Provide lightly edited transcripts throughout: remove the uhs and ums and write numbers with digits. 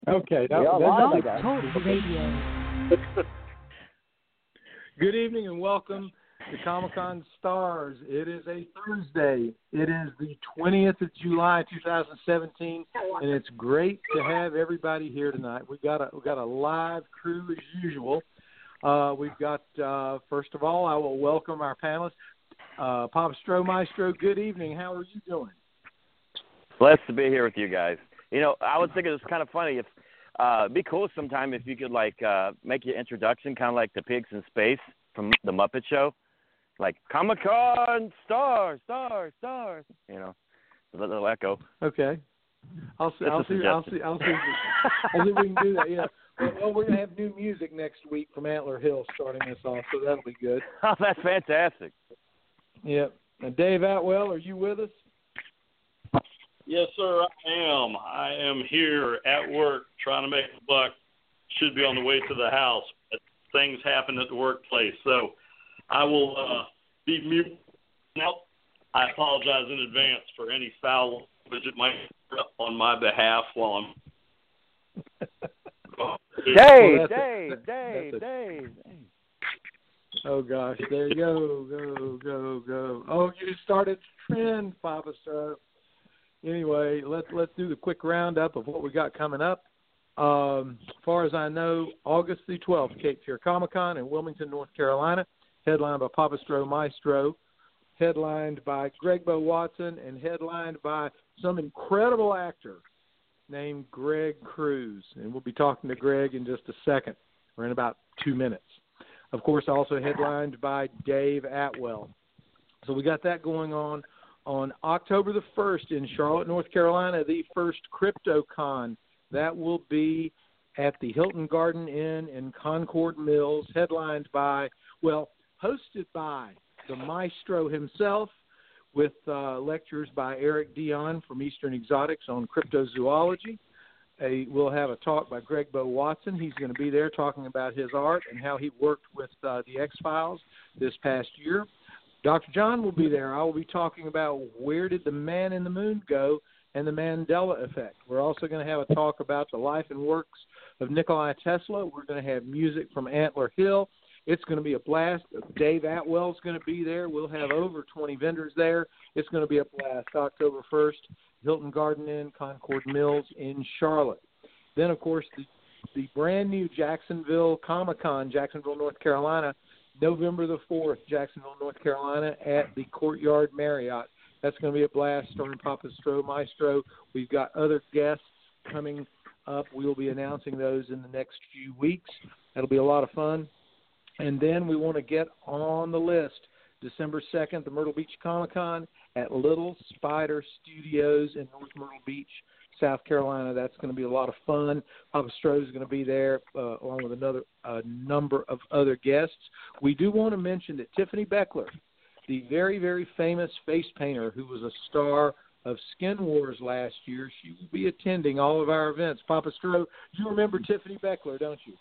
Okay, Blog that's Talk Radio. Good evening and welcome to Comic-Con Stars. It is a Thursday. It is the 20th of July, 2017, and it's great to have everybody here tonight. We've got a live crew as usual. We've got, first of all, I will welcome our panelists. Papa Stro Maestro, good evening. How are you doing? Blessed to be here with you guys. You know, I was thinking it's kind of funny if it'd be cool sometime if you could make your introduction kind of like the pigs in space from the Muppet Show, like Comic-Con stars. You know, a little echo. Okay. I'll see if we can do that. Yeah. Well, we're gonna have new music next week from Antler Hill starting us off, so that'll be good. Oh, that's fantastic. Yep. And Dave Atwell, are you with us? Yes, sir, I am. I am here at work trying to make a buck. Should be on the way to the house, but things happen at the workplace. So I will be mute now. I apologize in advance for any foul language it might on my behalf while I'm... Dave. Oh, gosh. There you go. Oh, you started the trend, Papa Stro. Anyway, let's do the quick roundup of what we got coming up. As far as I know, August the 12th, Cape Fear Comic-Con in Wilmington, North Carolina, headlined by Papa Stro Maestro, headlined by Greg Bo Watson, and headlined by some incredible actor named Greg Cruz. And we'll be talking to Greg in just a second, or in about 2 minutes. Of course, also headlined by Dave Atwell. So we got that going on. On October the 1st in Charlotte, North Carolina, the first CryptoCon. That will be at the Hilton Garden Inn in Concord Mills, hosted by the Maestro himself, with lectures by Eric Dion from Eastern Exotics on cryptozoology. We'll have a talk by Greg Bo Watson. He's going to be there talking about his art and how he worked with the X-Files this past year. Dr. John will be there. I will be talking about where did the man in the moon go and the Mandela effect. We're also going to have a talk about the life and works of Nikola Tesla. We're going to have music from Antler Hill. It's going to be a blast. Dave Atwell's going to be there. We'll have over 20 vendors there. It's going to be a blast. October 1st, Hilton Garden Inn, Concord Mills in Charlotte. Then, of course, the brand new Jacksonville Comic-Con, Jacksonville, North Carolina, November the 4th, Jacksonville, North Carolina, at the Courtyard Marriott. That's going to be a blast, starring Papa Stro Maestro. We've got other guests coming up. We will be announcing those in the next few weeks. That'll be a lot of fun. And then we want to get on the list, December 2nd, the Myrtle Beach Comic-Con at Little Spider Studios in North Myrtle Beach, South Carolina. That's going to be a lot of fun. Papa Stro is going to be there along with another number of other guests. We do want to mention that Tiffany Beckler, the very, very famous face painter who was a star of Skin Wars last year, she will be attending all of our events. Papa Stro, you remember Tiffany Beckler, don't you?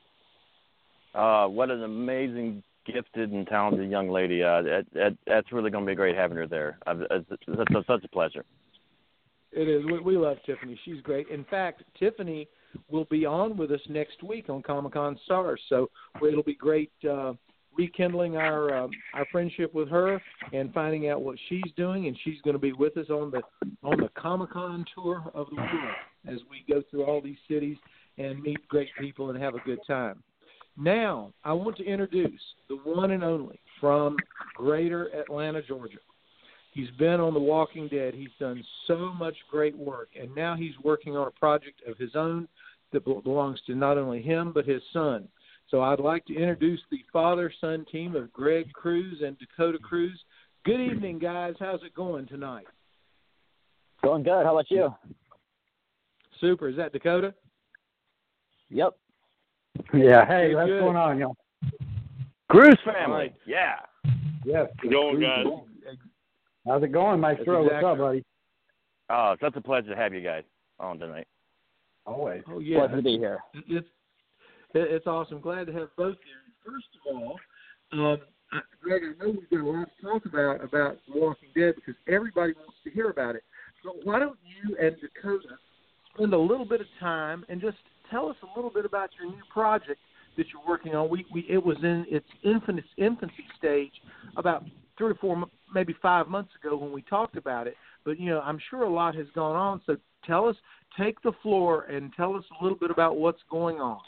What an amazing, gifted, and talented young lady. That's really going to be great having her there. It's such a pleasure. It is. We love Tiffany. She's great. In fact, Tiffany will be on with us next week on Comic-Con Stars, so it'll be great rekindling our friendship with her and finding out what she's doing. And she's going to be with us on the Comic-Con tour of the world as we go through all these cities and meet great people and have a good time. Now, I want to introduce the one and only from Greater Atlanta, Georgia. He's been on The Walking Dead. He's done so much great work, and now he's working on a project of his own that belongs to not only him but his son. So I'd like to introduce the father-son team of Greg Cruz and Dakota Cruz. Good evening, guys. How's it going tonight? Going good. How about you? Super. Is that Dakota? Yep. Yeah. Hey, what's good. going on, y'all? Cruz family. Right. Yeah. Yes. How's it going, guys? How's it going, Maestro? Exactly. What's up, buddy? Oh, it's such a pleasure to have you guys on tonight. Always. Oh, yeah. Pleasure to be here. It's awesome. Glad to have both here. First of all, Greg, I know we've got a lot to talk about Walking Dead because everybody wants to hear about it. So why don't you and Dakota spend a little bit of time and just tell us a little bit about your new project that you're working on. It was in its infancy stage about 3 or 4, maybe 5 months ago when we talked about it. But, I'm sure a lot has gone on. So take the floor and tell us a little bit about what's going on.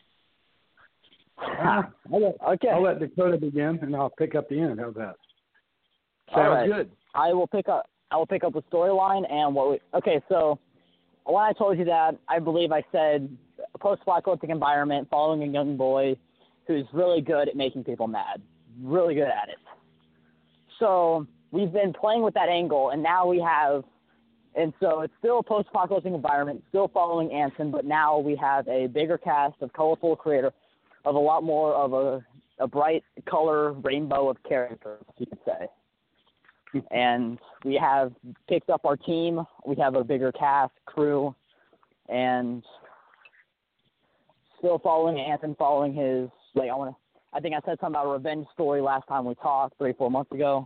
I'll let Dakota begin, and I'll pick up the end. How's that? Sounds good. I will pick up the storyline and so when I told you that, I believe I said a post-apocalyptic environment following a young boy who's really good at making people mad, really good at it. So we've been playing with that angle, and now so it's still a post-apocalyptic environment, still following Anton, but now we have a bigger cast of colorful creator of a lot more of a bright color rainbow of characters, you could say. And we have picked up our team. We have a bigger cast, crew, and still following Anton, following his, I think I said something about a revenge story last time we talked 3-4 months ago.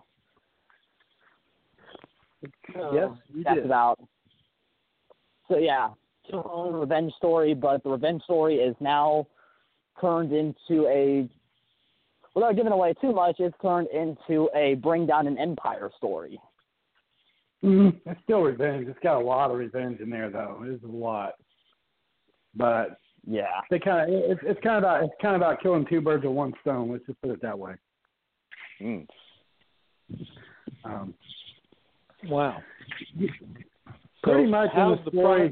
So yes, you that's did. about. So yeah, still following a revenge story, but the revenge story is now turned into without giving away too much, it's turned into a bring down an empire story. It's still revenge. It's got a lot of revenge in there, though. It's a lot. But yeah, it's kind of about killing 2 birds with 1 stone. Let's just put it that way. Wow. Pretty much how's in the story.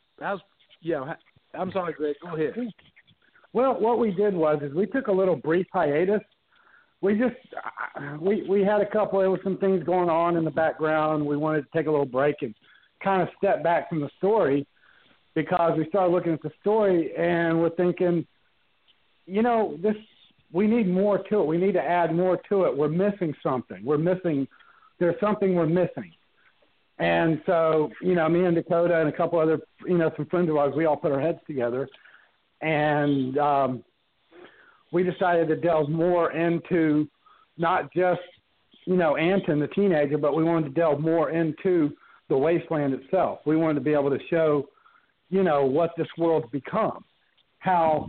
I'm sorry, Greg. Go ahead. Well, what we did was we took a little brief hiatus. We just we had there was some things going on in the background. We wanted to take a little break and kind of step back from the story because we started looking at the story and we're thinking, we need more to it. We need to add more to it. We're missing something. There's something we're missing. And so, me and Dakota and a couple other, some friends of ours, we all put our heads together. And we decided to delve more into not just, Anton, the teenager, but we wanted to delve more into the wasteland itself. We wanted to be able to show, what this world's become, how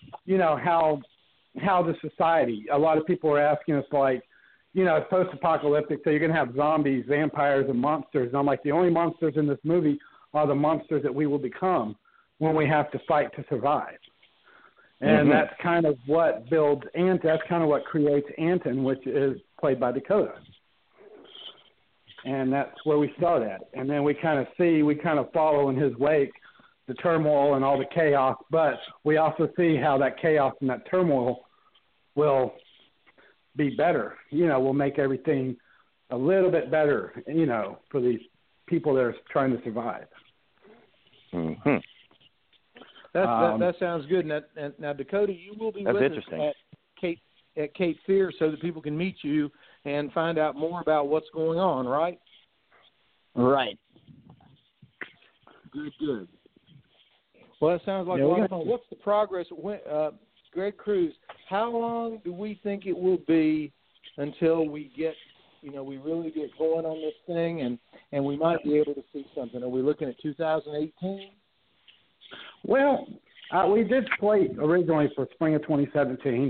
the society. A lot of people are asking us, it's post-apocalyptic, so you're going to have zombies, vampires, and monsters. And I'm like, the only monsters in this movie are the monsters that we will become when we have to fight to survive. And that's kind of what builds Anton. That's kind of what creates Anton, which is played by Dakota. And that's where we start at. And then we kind of follow in his wake the turmoil and all the chaos, but we also see how that chaos and that turmoil will be better. Will make everything a little bit better, for these people that are trying to survive. Mm-hmm. That sounds good. Now, Dakota, you will be with us at Cape Fear so that people can meet you and find out more about what's going on, right? Right. Good. Well, that sounds like a lot of fun. What's the progress? Greg Cruz, how long do we think it will be until we get, we really get going on this thing and we might be able to see something? Are we looking at 2018? Well, we did slate originally for spring of 2017,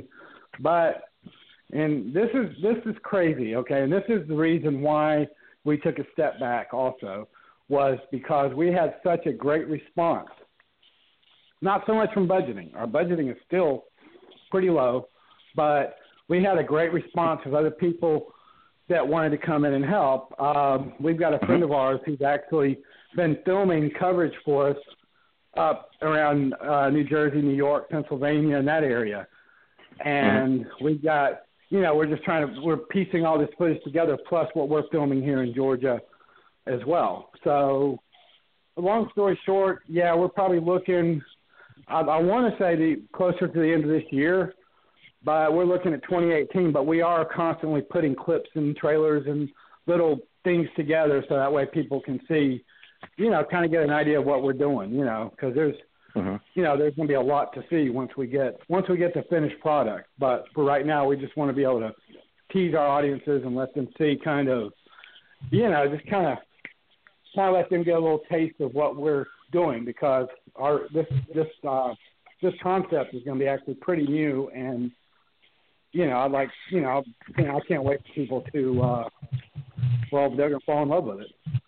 and this is crazy, okay? And this is the reason why we took a step back also, was because we had such a great response. Not so much from budgeting. Our budgeting is still pretty low, but we had a great response of other people that wanted to come in and help. We've got a friend of ours who's actually been filming coverage for us up around New Jersey, New York, Pennsylvania, and that area. And we've got, we're piecing all this footage together, plus what we're filming here in Georgia as well. So long story short, we're probably looking, I want to say closer to the end of this year, but we're looking at 2018, but we are constantly putting clips and trailers and little things together so that way people can see, kind of get an idea of what we're doing, because there's, there's going to be a lot to see once we get the finished product. But for right now, we just want to be able to tease our audiences and let them see kind of, just kind of let them get a little taste of what we're doing, because this concept is going to be actually pretty new, and I can't wait for people to they're going to fall in love with it.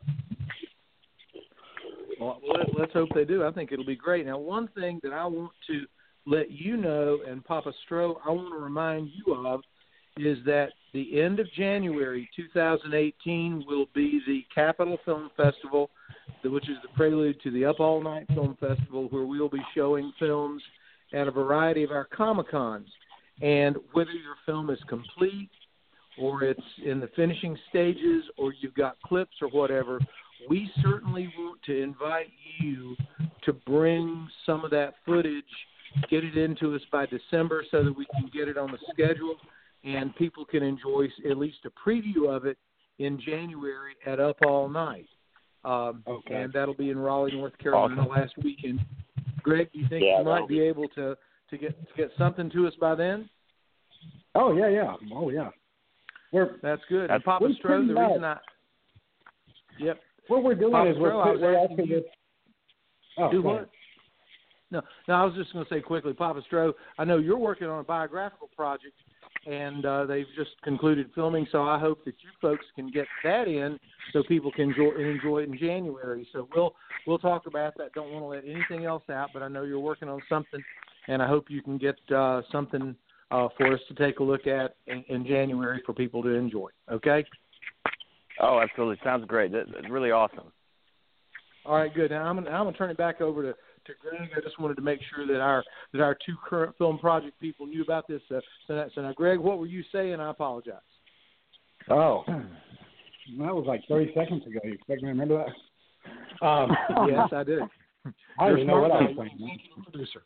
Well, let's hope they do. I think it'll be great. Now, one thing that I want to let you know, and Papa Stroh, I want to remind you of, is that the end of January 2018 will be the Capitol Film Festival, which is the prelude to the Up All Night Film Festival, where we'll be showing films at a variety of our Comic-Cons. And whether your film is complete or it's in the finishing stages or you've got clips or whatever, we certainly want to invite you to bring some of that footage, get it into us by December so that we can get it on the schedule and people can enjoy at least a preview of it in January at Up All Night. Okay. And that'll be in Raleigh, North Carolina last weekend. Greg, do you think you might be able to get something to us by then? Oh, yeah. Oh, yeah. That's good. And Papa Stroh, the reason Yep. What we're doing is we're asking this. Do what? No, I was just going to say quickly, Papa Stroh, I know you're working on a biographical project, and they've just concluded filming, so I hope that you folks can get that in so people can enjoy it in January. So we'll talk about that. Don't want to let anything else out, but I know you're working on something, and I hope you can get something for us to take a look at in January for people to enjoy. Okay? Oh, absolutely. Sounds great. That's really awesome. All right, good. Now I'm gonna turn it back over to Greg. I just wanted to make sure that our two current film project people knew about this. So now, Greg, what were you saying? I apologize. Oh, that was like 30 seconds ago. You expect me to remember that? Yes, I did. I don't even know what I was saying. Producer.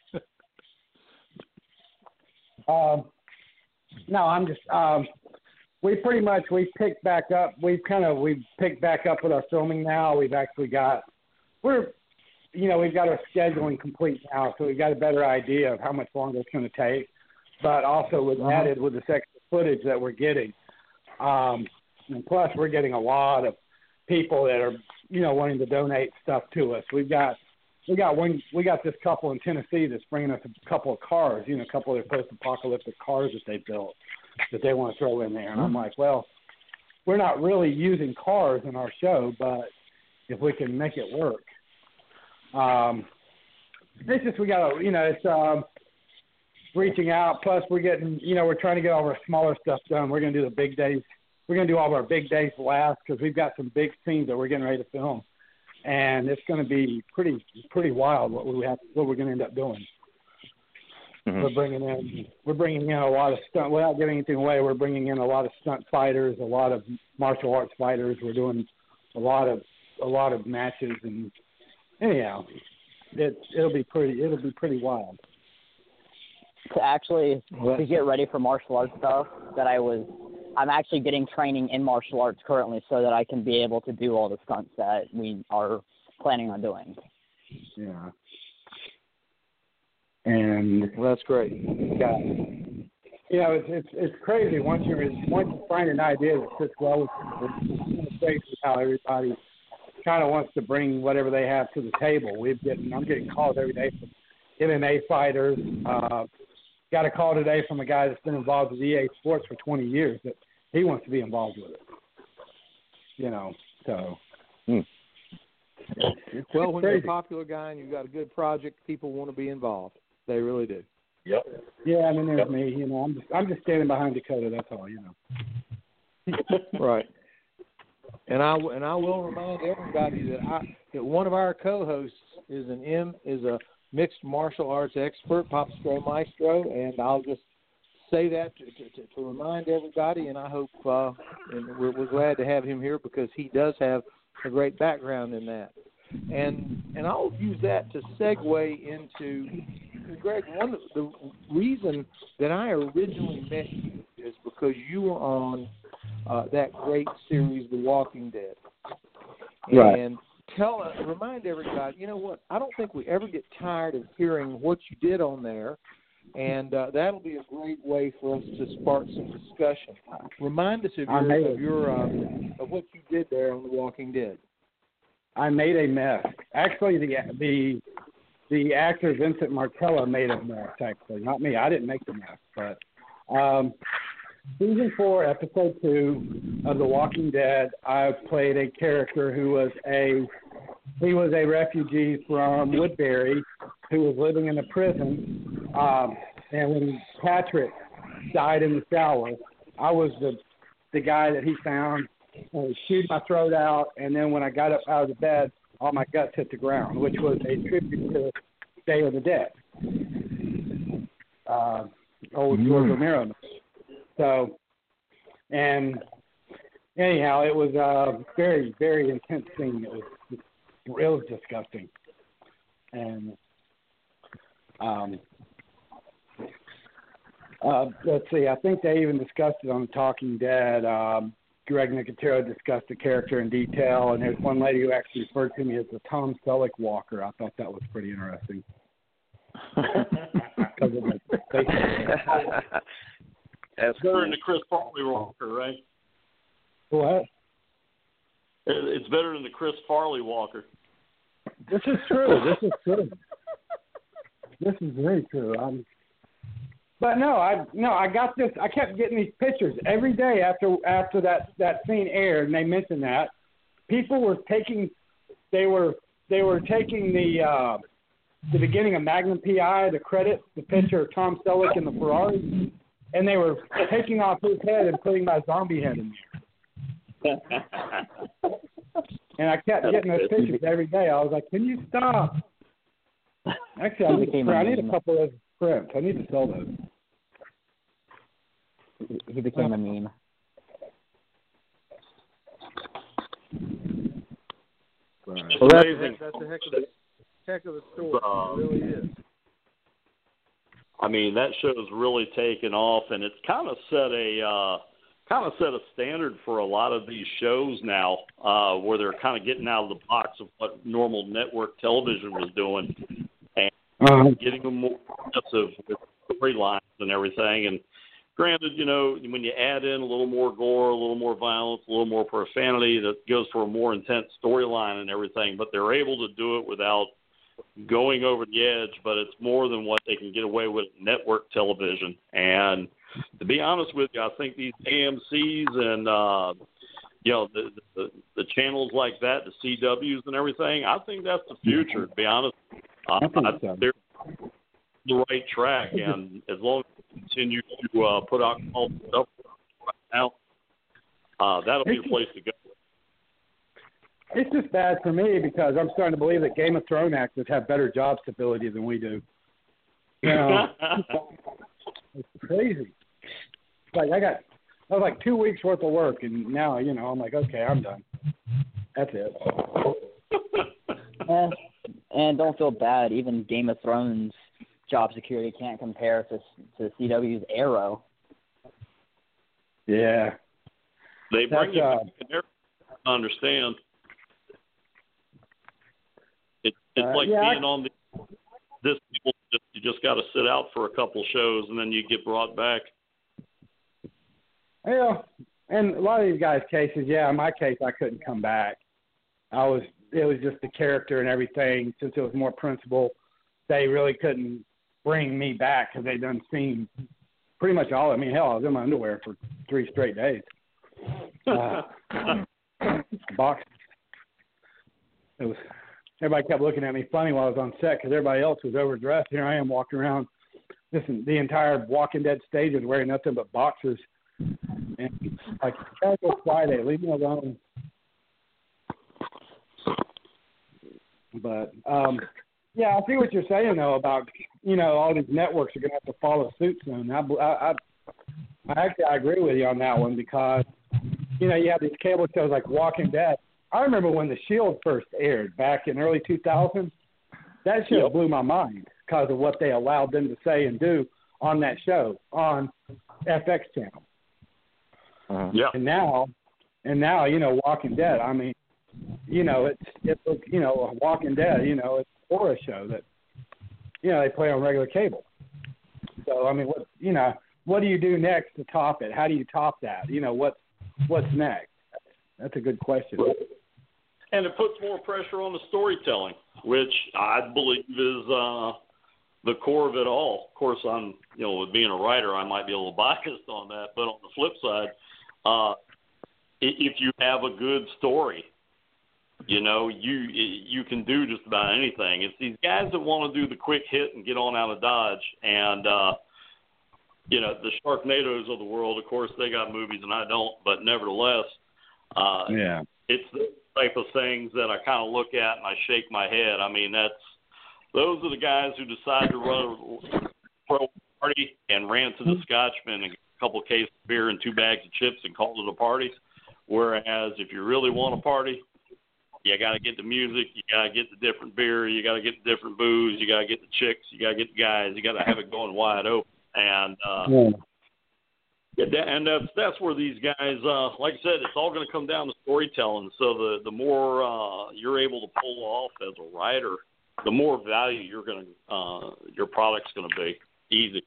No, I'm just. We picked back up. We've picked back up with our filming now. We've actually got we've got our scheduling complete now, so we've got a better idea of how much longer it's going to take. But also with added with this extra footage that we're getting, and plus we're getting a lot of people that are wanting to donate stuff to us. We got this couple in Tennessee that's bringing us a couple of cars, a couple of their post-apocalyptic cars that they built that they want to throw in there. And I'm like, well, we're not really using cars in our show, but if we can make it work. It's just we got to, it's reaching out. Plus we're getting, we're trying to get all of our smaller stuff done. We're going to do the big days. We're going to do all of our big days last because we've got some big scenes that we're getting ready to film. And it's going to be pretty wild what we're going to end up doing. Mm-hmm. We're bringing in a lot of stunt. Without giving anything away, we're bringing in a lot of stunt fighters, a lot of martial arts fighters. We're doing a lot of matches, and anyhow, it'll be pretty wild. To get ready for martial arts stuff, I'm actually getting training in martial arts currently, so that I can be able to do all the stunts that we are planning on doing. Yeah. And that's great. Yeah, it's crazy once you find an idea that fits well with how everybody kind of wants to bring whatever they have to the table. I'm getting calls every day from MMA fighters. Got a call today from a guy that's been involved with EA Sports for 20 years that he wants to be involved with it. So. Well, when you're a popular guy and you've got a good project, people want to be involved. They really do. Yep. Yeah, and then there's me. I'm just standing behind Dakota. That's all. Right. And I will remind everybody that one of our co-hosts is a mixed martial arts expert, Papa Stroh Maestro, and I'll just say that to remind everybody. And I hope and we're glad to have him here because he does have a great background in that. And I'll use that to segue into, Greg, the reason that I originally met you is because you were on that great series, The Walking Dead. Right. And remind everybody, you know what, I don't think we ever get tired of hearing what you did on there, and that'll be a great way for us to spark some discussion. Remind us of what you did there on The Walking Dead. I made a mess. Actually, the actor Vincent Martella made a mess. Actually, not me. I didn't make the mess. But season 4, episode 2 of The Walking Dead, I played a character who was a refugee from Woodbury who was living in a prison. And when Patrick died in the shower, I was the guy that he found. Chewed my throat out, and then when I got up out of the bed, all my guts hit the ground, which was a tribute to Day of the Dead. Old George Romero. So, and anyhow, it was a very, very intense scene. It was disgusting. And let's see, I think they even discussed it on The Talking Dead. Greg Nicotero discussed the character in detail, and there's one lady who actually referred to me as the Tom Selleck Walker. I thought that was pretty interesting. It's better than the Chris Farley Walker, right? What? It's better than the Chris Farley Walker. This is true. This is very true. But I got this. I kept getting these pictures every day after that scene aired, and they mentioned that people were taking. They were taking the beginning of Magnum PI, the picture of Tom Selleck in the Ferrari, and they were taking off his head and putting my zombie head in there. And I kept getting those pictures every day. I was like, "Can you stop?" Actually, I need a couple of prints. I need to sell those. He became a meme. Well, that's a heck of a story. It really is. I mean, that show's really taken off, and it's kind of set a standard for a lot of these shows now, where they're kind of getting out of the box of what normal network television was doing, and getting them more aggressive with storylines and everything. And granted, when you add in a little more gore, a little more violence, a little more profanity, that goes for a more intense storyline and everything. But they're able to do it without going over the edge. But it's more than what they can get away with network television. And to be honest with you, I think these AMCs and the channels like that, the CWs and everything, I think that's the future. To be honest, I think they're on the right track, and as long as they continue to put out quality stuff right now, that'll be the place to go. It's just bad for me because I'm starting to believe that Game of Thrones actors have better job stability than we do. It's crazy. Like I was like 2 weeks worth of work, and now I'm like, okay, I'm done. That's it. And don't feel bad. Even Game of Thrones job security can't compare to CW's Arrow. Yeah. They bring you back in there. I understand. It's like being on this. You just got to sit out for a couple shows, and then you get brought back. Yeah, and a lot of these guys' cases, in my case, I couldn't come back. It was just the character and everything. Since it was more principal, they really couldn't bring me back because they done seen pretty much all. I mean, hell, I was in my underwear for 3 straight days. Box. It was. Everybody kept looking at me funny while I was on set because everybody else was overdressed. Here I am walking around. Listen, the entire Walking Dead stage is wearing nothing but boxers. And like, casual Friday, leave me alone. But I see what you're saying though about all these networks are going to have to follow suit soon. I agree with you on that one because you have these cable shows like Walking Dead. I remember when The Shield first aired back in early 2000. That show blew my mind because of what they allowed them to say and do on that show on FX channel. Yeah. And now, Walking Dead. I mean, it's Walking Dead. It's a horror show that they play on regular cable. So I mean, what do you do next to top it? How do you top that? What's next? That's a good question. And it puts more pressure on the storytelling, which I believe is the core of it all. Of course, with being a writer, I might be a little biased on that, but on the flip side, if you have a good story, you can do just about anything. It's these guys that want to do the quick hit and get on out of Dodge, and the Sharknadoes of the world. Of course, they got movies and I don't, but nevertheless, it's the type of things that I kind of look at and I shake my head. I mean, those are the guys who decide to run a party and ran to the Scotchman and got a couple of cases of beer and 2 bags of chips and called it a party. Whereas if you really want a party, you got to get the music, you got to get the different beer, you got to get the different booze, you got to get the chicks, you got to get the guys, you got to have it going wide open. And and that's where these guys, like I said, it's all going to come down to storytelling. So the more you're able to pull off as a writer, the more value your product's going to be. Easy.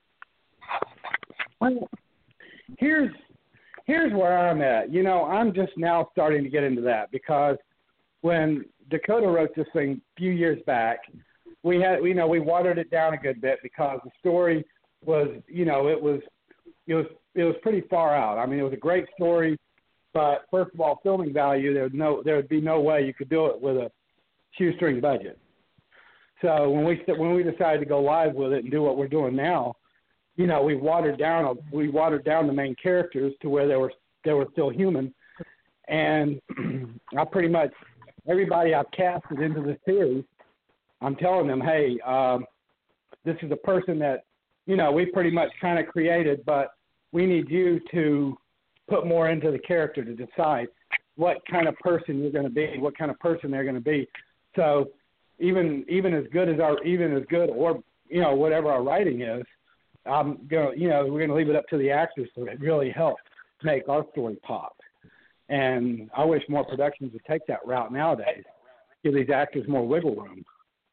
Well, here's where I'm at. I'm just now starting to get into that because when Dakota wrote this thing a few years back, we watered it down a good bit because the story was, it was pretty far out. I mean, it was a great story, but first of all, filming value, there would be no way you could do it with a shoestring budget. So when we decided to go live with it and do what we're doing now, we watered down the main characters to where they were still human, and I pretty much everybody I've casted into the series, I'm telling them, hey, this is a person that we pretty much kind of created, but we need you to put more into the character to decide what kind of person you're going to be, what kind of person they're going to be. So even as good or whatever our writing is, we're going to leave it up to the actors to really help make our story pop. And I wish more productions would take that route nowadays, give these actors more wiggle room.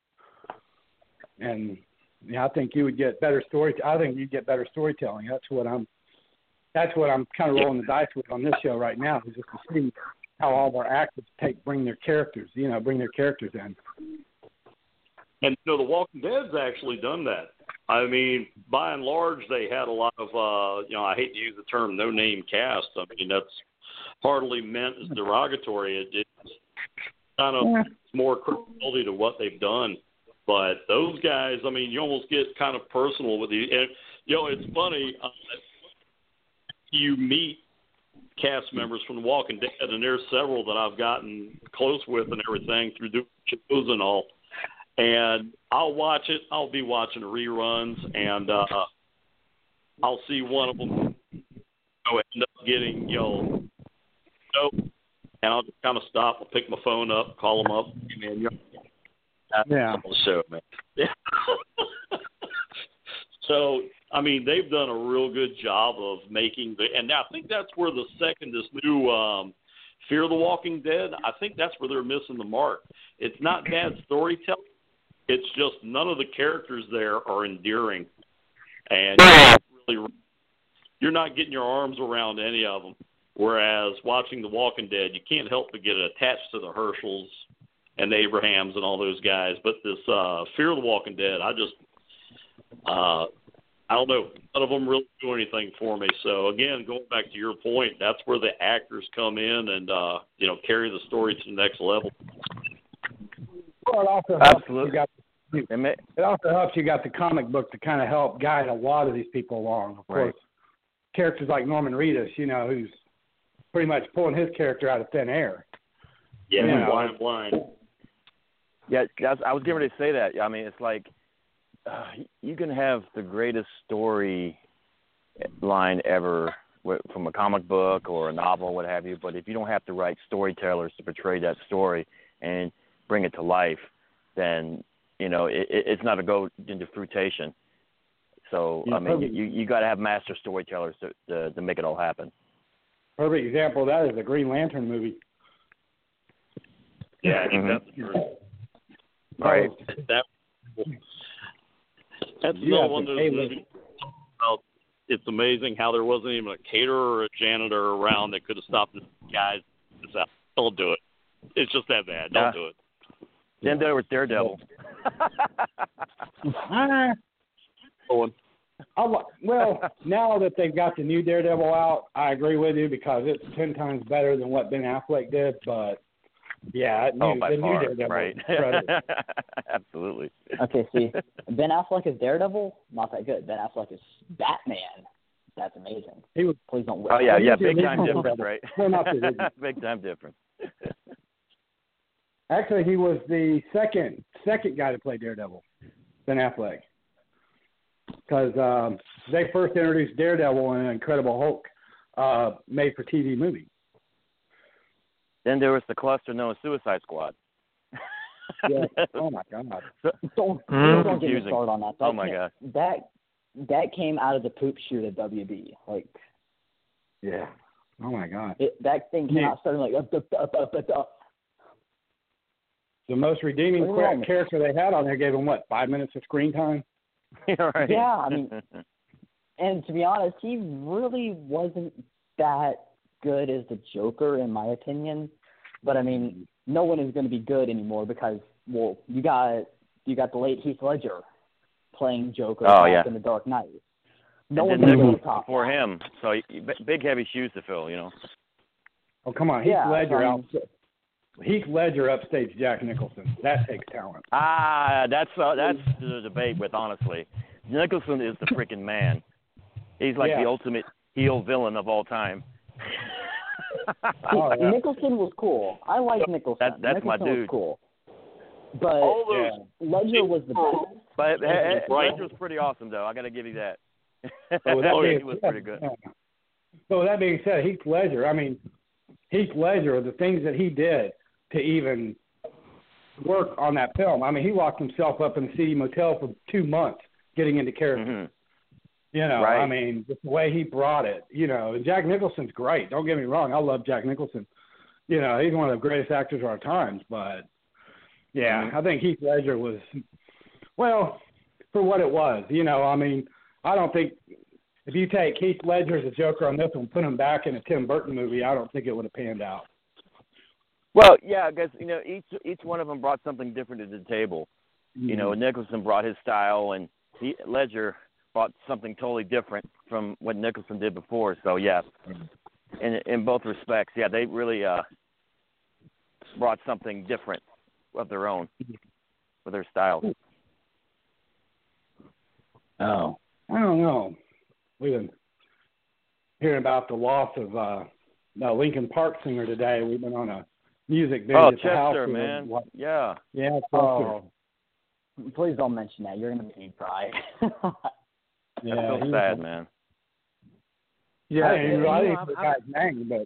And I think you would get better I think you'd get better storytelling. That's what I'm kind of rolling the dice with on this show right now, is just to see how all of our actors bring their characters in. And The Walking Dead's actually done that. I mean, by and large, they had a lot of, I hate to use the term no-name cast. I mean, that's hardly meant as derogatory. It's kind of more credibility to what they've done. But those guys, I mean, you almost get kind of personal with these. And, it's funny. You meet cast members from The Walking Dead, and there's several that I've gotten close with and everything through doing shows and all. And I'll watch it. I'll be watching the reruns, and I'll see one of them end up getting, and I'll just kind of stop. I'll pick my phone up, call them up, and that's the show, man. Yeah. So, I mean, they've done a real good job of making and I think that's where this new Fear the Walking Dead, I think that's where they're missing the mark. It's not bad storytelling. It's just none of the characters there are endearing. And you're not getting your arms around any of them. Whereas watching The Walking Dead, you can't help but get attached to the Herschels and the Abrahams and all those guys. But this Fear the Walking Dead, I don't know. None of them really do anything for me. So, again, going back to your point, that's where the actors come in and, carry the story to the next level. Well, it also helps you got the comic book to kind of help guide a lot of these people along. Of course, characters like Norman Reedus, who's pretty much pulling his character out of thin air. Yeah, blind. Yeah, I was getting ready to say that. I mean, it's like you can have the greatest story line ever from a comic book or a novel, what have you, but if you don't have the right storytellers to portray that story and bring it to life, then it's not a go into fruitation. So I mean, you got to have master storytellers to make it all happen. Perfect example of that is the Green Lantern movie. Yeah, I think that's true. Right. That's another one of those movies. It's amazing how there wasn't even a caterer or a janitor around that could have stopped the guys. They'll do it. It's just that bad. Don't do it. Then there was Daredevil. Well, now that they've got the new Daredevil out, I agree with you because it's 10 times better than what Ben Affleck did. But yeah, by the far, new Daredevil, right? incredible. Absolutely. Okay, see, Ben Affleck is Daredevil, not that good. Ben Affleck is Batman. That's amazing. He was. Please don't. Oh yeah, Well, big time difference, right? Well, not the original. Big time difference. Actually, he was the second guy to play Daredevil, Ben Affleck, because they first introduced Daredevil in an Incredible Hulk made-for-TV movie. Then there was the cluster known as Suicide Squad. Yeah. Oh my God. Don't get me confusing. started on that. Oh my God. That came out of the poop chute at WB. Like, yeah. Oh my God. That thing came out starting like The most redeeming character they had on there gave him, 5 minutes of screen time? Right. Yeah, I mean, and to be honest, he really wasn't that good as the Joker, in my opinion. But, I mean, no one is going to be good anymore because, well, you got the late Heath Ledger playing Joker in The Dark Knight. No one did was top before him, so big heavy shoes to fill, Oh, come on. Heath Ledger upstaged Jack Nicholson. That takes talent. That's the debate with, honestly. Nicholson is the freaking man. He's like the ultimate heel villain of all time. Nicholson was cool. I like Nicholson. That's Nicholson my dude. Was cool. But Ledger was the best. But Ledger was pretty awesome, though. I got to give you that. He was pretty good. So with that being said, Heath Ledger, the things that he did to even work on that film. I mean, he locked himself up in a seedy motel for 2 months getting into character. Mm-hmm. Right. I mean, just the way he brought it, and Jack Nicholson's great. Don't get me wrong. I love Jack Nicholson. He's one of the greatest actors of our times. But, I think Heath Ledger was, for what it was. I mean, I don't think if you take Heath Ledger as a Joker on this one and put him back in a Tim Burton movie, I don't think it would have panned out. Well, yeah, because, each one of them brought something different to the table. Mm-hmm. Nicholson brought his style, and Ledger brought something totally different from what Nicholson did before. So, yeah, in both respects, they really brought something different of their own with their styles. Oh, I don't know. We've been hearing about the loss of the Linkin Park singer today. We've been on a music binge at the house. Chester, man. Yeah. Yeah, Chester. Please don't mention that. You're going to make me cry. I feel sad, man. Yeah, I didn't know the guy's name, but...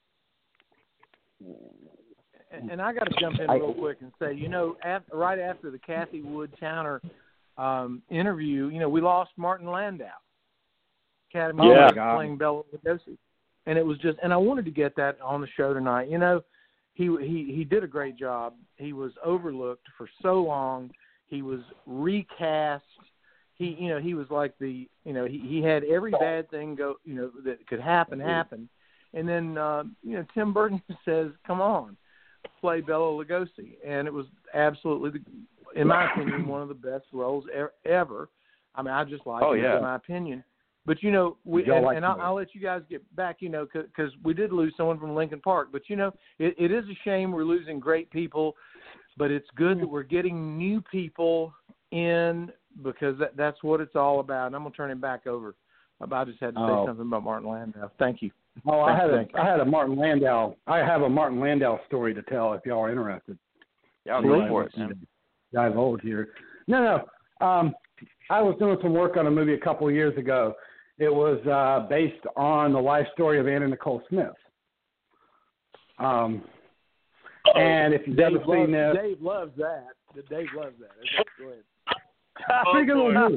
And I got to jump in real quick and say, right after the Kathy Wood Towner interview, we lost Martin Landau, Academy Award playing Bela Lugosi, and it was just, and I wanted to get that on the show tonight. He did a great job. He was overlooked for so long. He was recast. He was like he had every bad thing that could happen, and then Tim Burton says, "Come on, play Bela Lugosi," and it was absolutely, in my opinion, one of the best roles ever. I mean, I just like it, in my opinion. But I'll let you guys get back, because we did lose someone from Linkin Park. But it is a shame we're losing great people, but it's good that we're getting new people in, because that's what it's all about. And I'm gonna turn him back over. I just had to say something about Martin Landau. Thank you. Oh, I have a Martin Landau story to tell if y'all are interested. Yeah, I'll go for it, man. Dive old here. No. I was doing some work on a movie a couple of years ago. It was based on the life story of Anna Nicole Smith. And if you've ever seen this, Dave loves that. Dave loves that. Okay, go ahead. Pretty good movie.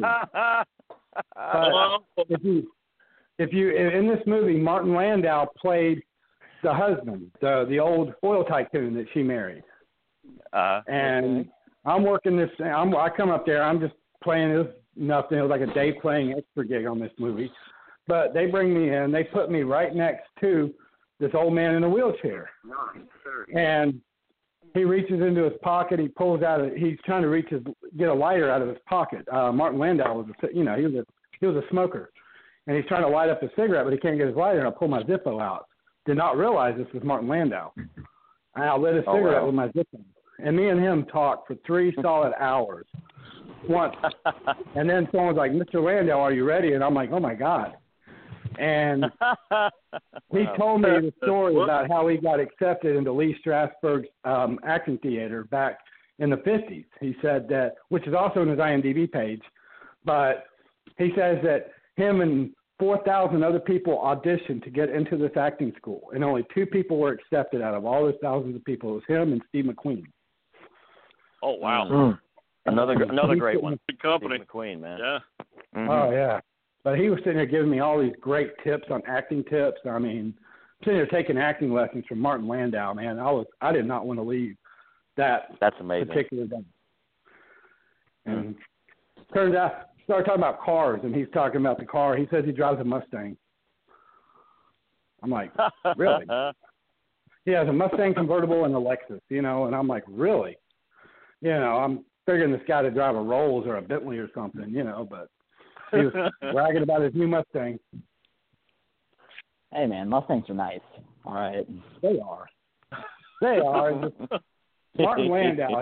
If you in this movie, Martin Landau played the husband, the old oil tycoon that she married. And I'm working this. I come up there. I'm just playing this. Nothing. It was like a day playing extra gig on this movie. But they bring me in. They put me right next to this old man in a wheelchair. And he reaches into his pocket. He pulls out. He's trying to get a lighter out of his pocket. Martin Landau was, he was a smoker, and he's trying to light up a cigarette, but he can't get his lighter. And I pull my Zippo out. Did not realize this was Martin Landau. And I lit a cigarette with my Zippo, and me and him talked for 3 solid hours. Once, and then someone was like, "Mr. Landau, are you ready?" And I'm like, "Oh my God!" And he told me the story about how he got accepted into Lee Strasberg's acting theater back in the 50s. He said that, which is also on his IMDb page, but he says that him and 4,000 other people auditioned to get into this acting school, and only 2 people were accepted out of all those thousands of people. It was him and Steve McQueen. Oh, wow. Another great one. Good company. Steve McQueen, man. Yeah. Mm-hmm. Oh, yeah. But he was sitting there giving me all these great tips on acting tips. I mean, sitting there taking acting lessons from Martin Landau, man. I did not want to leave that That's amazing. particular day. And turns out, started talking about cars, and he's talking about the car. He says he drives a Mustang. I'm like, really? He has a Mustang convertible and a Lexus, and I'm like, really? I'm figuring this guy to drive a Rolls or a Bentley or something, but he was bragging about his new Mustang. Hey, man, Mustangs are nice. All right. They are. They are. Martin Landau,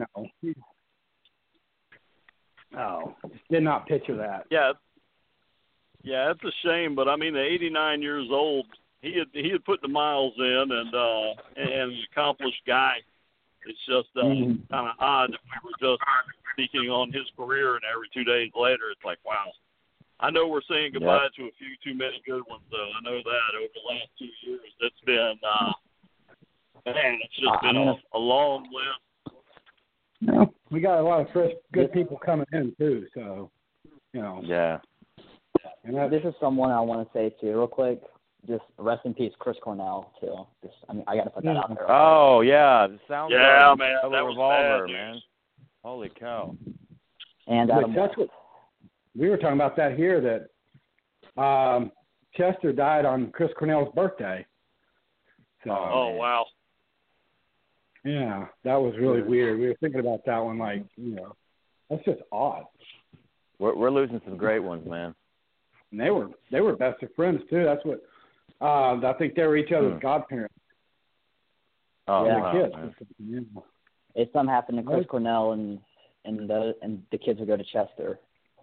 did not picture that. Yeah, it's a shame, but I mean, at 89 years old, he had put the miles in, and an accomplished guy. It's just kind of odd that we were just speaking on his career, and every 2 days later, it's like, wow. I know we're saying goodbye to a few too many good ones, though. I know that over the last 2 years, it's been, it's just been a long list. No, we got a lot of fresh, good people coming in too. So, Yeah. And this is someone I want to say too, real quick. Just rest in peace, Chris Cornell too. I got to put that out there. Oh yeah, the sound. Yeah, man, that was revolver, bad, man. Holy cow. And that's what we were talking about that here. That Chester died on Chris Cornell's birthday. So, wow. Yeah, that was really weird. We were thinking about that one, like, that's just odd. We're losing some great ones, man. And they were best of friends too. That's what I think they were each other's godparents. Oh, yeah. Wow, kids. If something happened to Chris Cornell and the kids would go to Chester.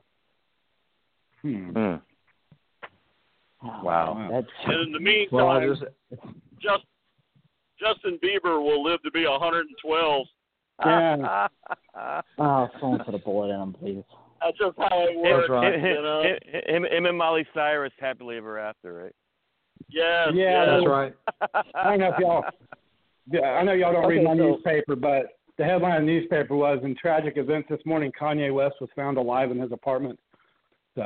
Wow. That's, and in the meantime, Justin Bieber will live to be 112. Yeah. someone put a bullet in him, please. That's just how it works. Right. Him and Miley Cyrus happily ever after, right? Yes. Yeah, That's right. I don't know if y'all. Yeah, I know y'all don't read my newspaper, but the headline of the newspaper was, "In tragic events this morning, Kanye West was found alive in his apartment." So.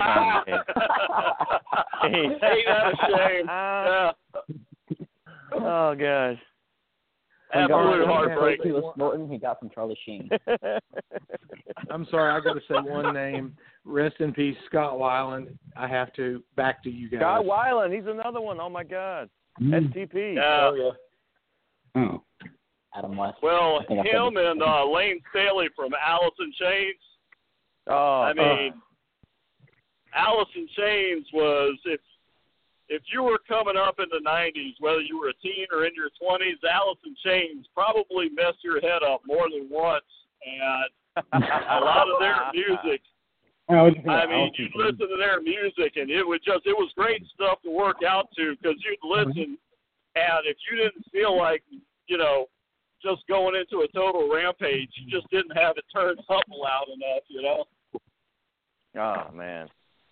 Ain't that a shame? Yeah. Oh gosh. Absolute heartbreaking. He was snorting. He got from Charlie Sheen. I'm sorry, I got to say one name. Rest in peace, Scott Weiland. I have to back to you guys. Scott Weiland, he's another one. Oh my God. STP. Yeah. Oh. Adam West. Well, him and Lane Staley from Alice in Chains. Oh. I mean, Alice in Chains was if you were coming up in the 90s, whether you were a teen or in your 20s, Alice in Chains probably messed your head up more than once. And a lot of their music, I mean, you'd listen to their music, and it was great stuff to work out to, because you'd listen, and if you didn't feel like, just going into a total rampage, you just didn't have it turned up loud enough, Oh, man.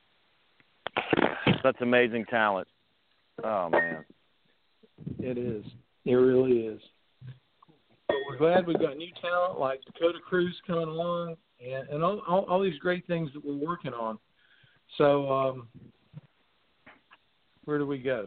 Such amazing talent. Oh, man. It is. It really is. But we're glad we've got new talent like Dakota Cruz coming along and all these great things that we're working on. So where do we go?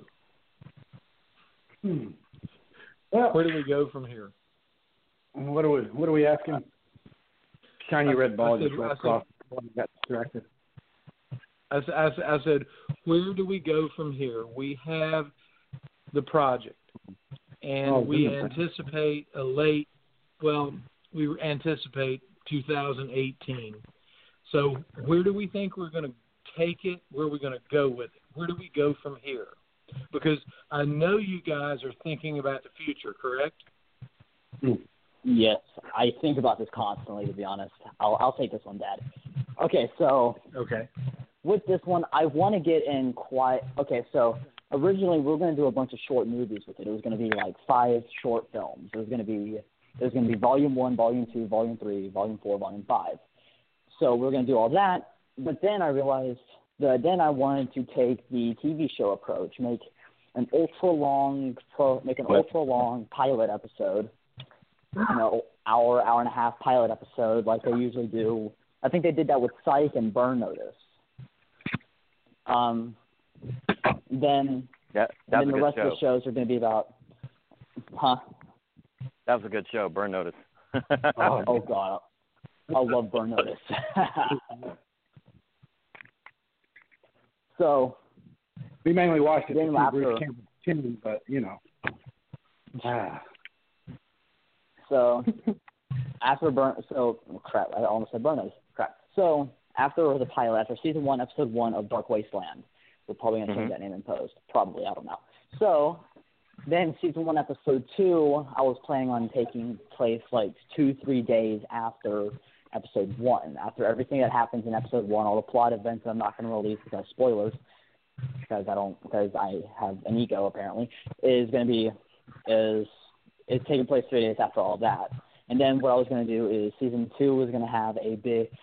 Well, where do we go from here? What are we asking? Shiny red ball just went across. Got distracted. I said, where do we go from here? We have the project, and we anticipate a late well, we anticipate 2018. So where do we think we're going to take it? Where are we going to go with it? Where do we go from here? Because I know you guys are thinking about the future, correct? Yes, I think about this constantly, to be honest. I'll take this one, Dad. Okay, so with this one, I want to get in quite – okay, so originally we were going to do a bunch of short movies with it. It was going to be like 5 short films. It was going to be Volume 1, Volume 2, Volume 3, Volume 4, Volume 5. So we were going to do all that, but then I realized that then I wanted to take the TV show approach, make an ultra long pilot episode, hour and a half pilot episode like they usually do. I think they did that with Psych and Burn Notice. Then the rest of the shows are going to be about, That was a good show, Burn Notice. Oh God, I love Burn Notice. So we mainly watched it then to see after, Bruce Campbell, but So after crap, I almost said Burn Notice. Crap. So after the pilot, after season 1, episode 1 of Dark Wasteland, we're probably going to change that name in post. Probably, I don't know. So then season 1, episode 2, I was planning on taking place like 2-3 days after episode 1. After everything that happens in episode 1, all the plot events that I'm not going to release because spoilers, because I have an ego apparently, is taking place 3 days after all that. And then what I was going to do is season 2 was going to have a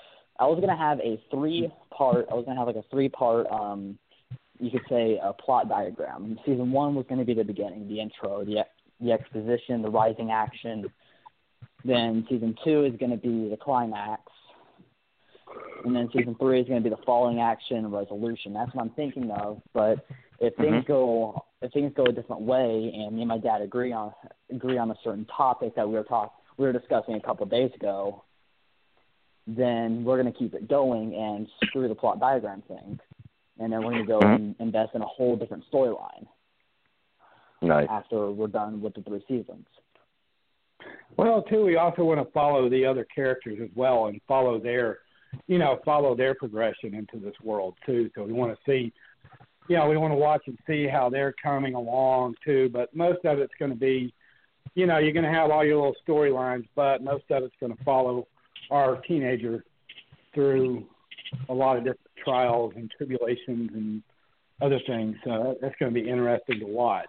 3-part, you could say a plot diagram. Season 1 was going to be the beginning, the intro, the exposition, the rising action. Then season 2 is going to be the climax. And then season 3 is going to be the falling action and resolution. That's what I'm thinking of. But if things go a different way, and me and my dad agree on a certain topic that we were discussing a couple of days ago, then we're going to keep it going and screw the plot diagram thing. And then we're going to go and invest in a whole different storyline. Nice. After we're done with the 3 seasons. Well, too, we also want to follow the other characters as well and follow their progression into this world too. So we want to see, we want to watch and see how they're coming along too. But most of it's going to be, you're going to have all your little storylines, but most of it's going to follow our teenager through a lot of different trials and tribulations and other things. So that's going to be interesting to watch.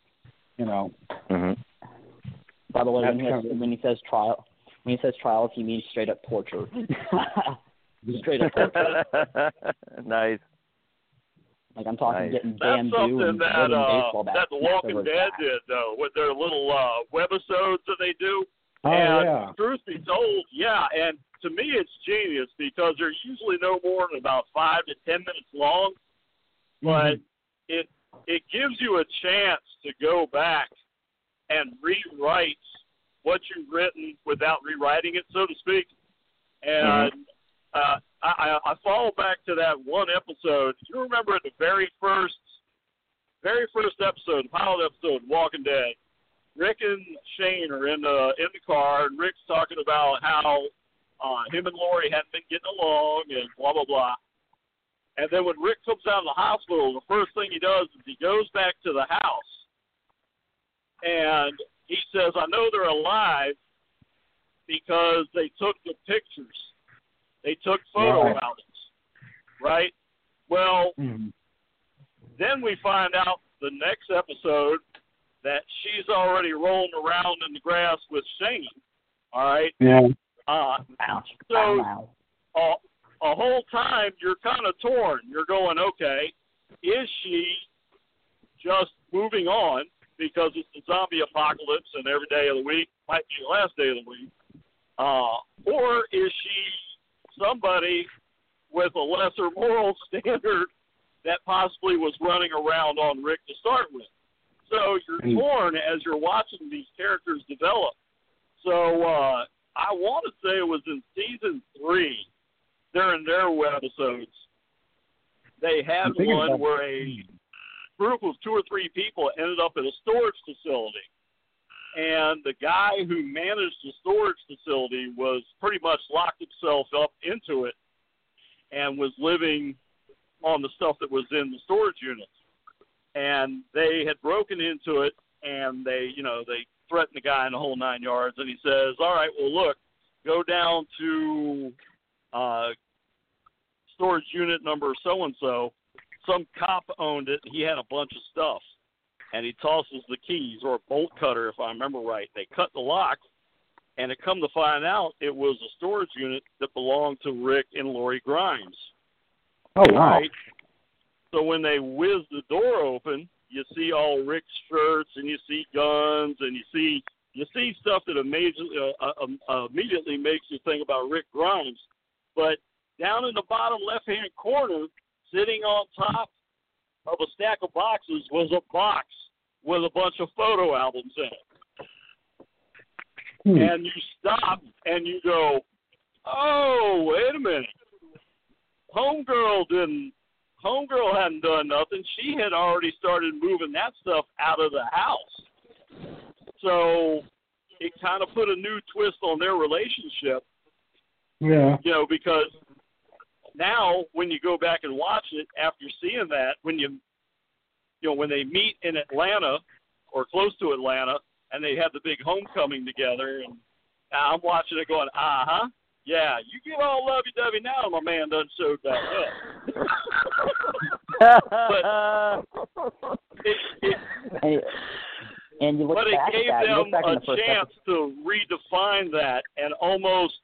By the way, when he says trials, he means straight up torture. Straight up torture. Nice. Like I'm talking getting That's bamboo something and baseball bats. that The Walking Dead did, though, with their little webisodes that they do. Oh, and yeah. Truth be told, and to me it's genius because they're usually no more than about 5 to 10 minutes long, but it gives you a chance to go back and rewrite what you've written without rewriting it, so to speak. And I follow back to that one episode. You remember the very first episode, the pilot episode, Walking Dead. Rick and Shane are in the car, and Rick's talking about how him and Lori hadn't been getting along and blah, blah, blah. And then when Rick comes out of the hospital, the first thing he does is he goes back to the house, and he says, I know they're alive because they took the pictures. They took photo albums, right? Well, then we find out the next episode that she's already rolling around in the grass with Shane, all right? Yeah. So a whole time you're kind of torn. You're going, okay, is she just moving on because it's the zombie apocalypse and every day of the week might be the last day of the week, or is she somebody with a lesser moral standard that possibly was running around on Rick to start with? So you're torn as you're watching these characters develop. So I want to say it was in season 3, during their webisodes, they had one where a group of 2 or 3 people ended up at a storage facility. and the guy who managed the storage facility was pretty much locked himself up into it and was living on the stuff that was in the storage units. And they had broken into it, and they threatened the guy in the whole 9 yards. And he says, all right, well, look, go down to storage unit number so-and-so. Some cop owned it. He had a bunch of stuff. And he tosses the keys, or a bolt cutter, if I remember right. They cut the lock, and it come to find out it was a storage unit that belonged to Rick and Lori Grimes. Oh, wow. Right? So when they whiz the door open, you see all Rick's shirts, and you see guns, and you see stuff that immediately makes you think about Rick Grimes. But down in the bottom left-hand corner, sitting on top of a stack of boxes, was a box with a bunch of photo albums in it. And you stop and you go, oh, wait a minute. Homegirl hadn't done nothing. She had already started moving that stuff out of the house. So it kind of put a new twist on their relationship. Yeah. Because now when you go back and watch it after seeing that, when they meet in Atlanta or close to Atlanta and they have the big homecoming together, and I'm watching it going, yeah, you get all lovey-dovey now, my man done showed back up. And you look but back it gave at that, them a chance to redefine that and almost,